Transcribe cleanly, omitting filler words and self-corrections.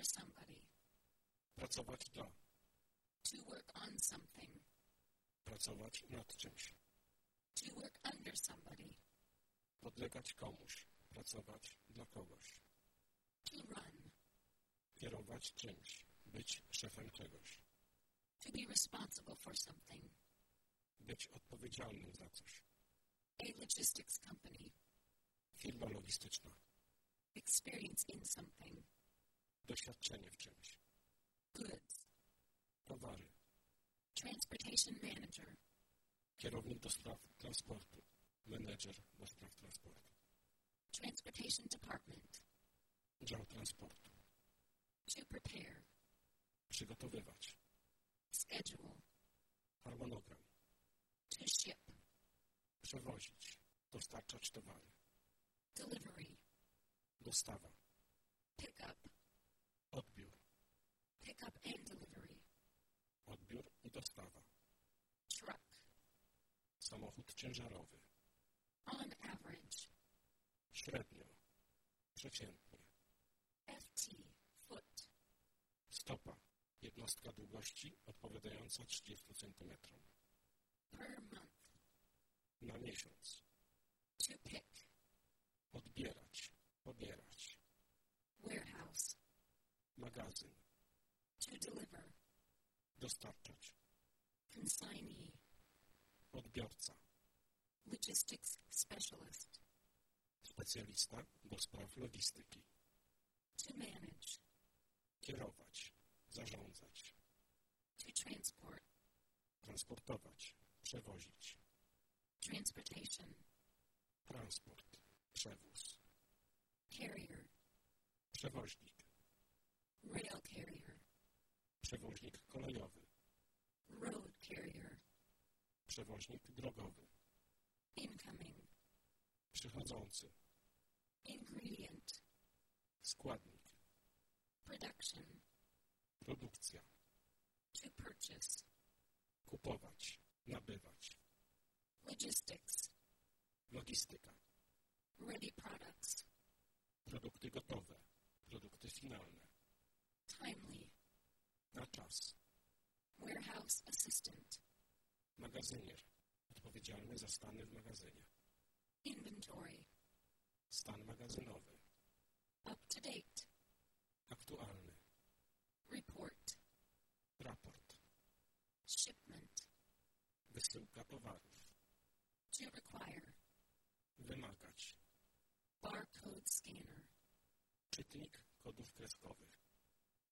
somebody. Pracować dla. To work on something. Pracować nad czymś. To work under somebody. Podlegać komuś. Pracować dla kogoś. To run. Kierować czymś. Być szefem czegoś. To be responsible for something. Być odpowiedzialnym za coś. A logistics company. Firma logistyczna. Experience in something. Doświadczenie w czymś. Goods. Towary. Transportation manager. Kierownik do spraw transportu. Menedżer do spraw transportu. Transportation department. Dział transportu. To prepare. Przygotowywać. Schedule. Harmonogram. To ship. Przewozić. Dostarczać towary. Delivery. Dostawa. Pick up. Odbiór. Pick up and delivery. Odbiór i dostawa. Truck. Samochód ciężarowy. On average. Średnio. Przeciętnie. FT. Foot. Stopa. Jednostka długości odpowiadająca 30 cm. Per month. Na miesiąc. To pick. Odbierać. Pobierać. Warehouse. Magazyn. To deliver. Dostarczać. Consignee. Odbiorca. Logistics specialist. Specjalista do spraw logistyki. To manage. Kierować. Zarządzać. To transport. Transportować. Przewozić. Transportation. Transport. Przewóz. Carrier. Przewoźnik. Rail carrier. Przewoźnik kolejowy. Road carrier. Przewoźnik drogowy. Incoming. Przychodzący. Ingredient. Składnik. Production. Produkcja. To purchase. Kupować. Nabywać. Logistics. Logistyka. Ready products. Produkty gotowe. Produkty finalne. Timely. Na czas. Warehouse assistant. Magazynier. Odpowiedzialny za stany w magazynie. Inventory. Stan magazynowy. Up to date. Aktualny. Report. Raport. Shipment. Wysyłka towarów. To require. Wymagać. Barcode scanner. Czytnik kodów kreskowych.